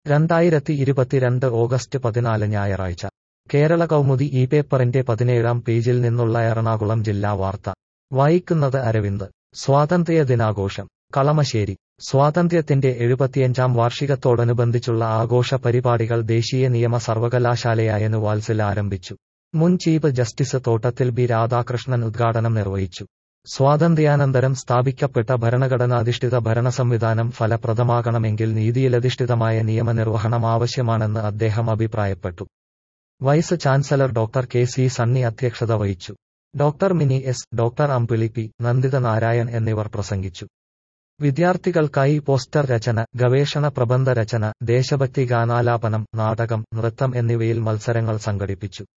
2022 August 14 ഞായറാഴ്ച കേരള കൗമുദി ഈ പേപ്പറിന്റെ 17-ാം പേജിൽ നിന്നുള്ള എറണാകുളം ജില്ലാ വാർത്ത വായിക്കുന്നത് അരവിന്ദ്. സ്വാതന്ത്ര്യ ദിനാഘോഷം കളമശ്ശേരി. സ്വാതന്ത്ര്യത്തിന്റെ 75-ാം വാർഷികത്തോടനുബന്ധിച്ചുള്ള ആഘോഷ പരിപാടികൾ ദേശീയ നിയമ സർവകലാശാലയായ നുവാൽസിൽ ആരംഭിച്ചു. മുൻ chief justice Thottathil B Radhakrishnan ഉദ്ഘാടനം നിർവഹിച്ചു. സ്വാതന്ത്ര്യാനന്തരം സ്ഥാപിക്കപ്പെട്ട ഭരണഘടനാധിഷ്ഠിത ഭരണസംവിധാനം ഫലപ്രദമാകണമെങ്കിൽ നീതിയിലധിഷ്ഠിതമായ നിയമനിർവഹണം ആവശ്യമാണെന്ന് അദ്ദേഹം അഭിപ്രായപ്പെട്ടു. Vice chancellor doctor K C Sunny അധ്യക്ഷത വഹിച്ചു. Doctor Mini S, doctor Ambili P, Nanditha Narayan എന്നിവർ പ്രസംഗിച്ചു. വിദ്യാർത്ഥികൾക്കായി പോസ്റ്റർ രചന, ഗവേഷണ പ്രബന്ധ രചന, ദേശഭക്തി ഗാനാലാപനം, നാടകം, നൃത്തം എന്നിവയിൽ മത്സരങ്ങൾ സംഘടിപ്പിച്ചു.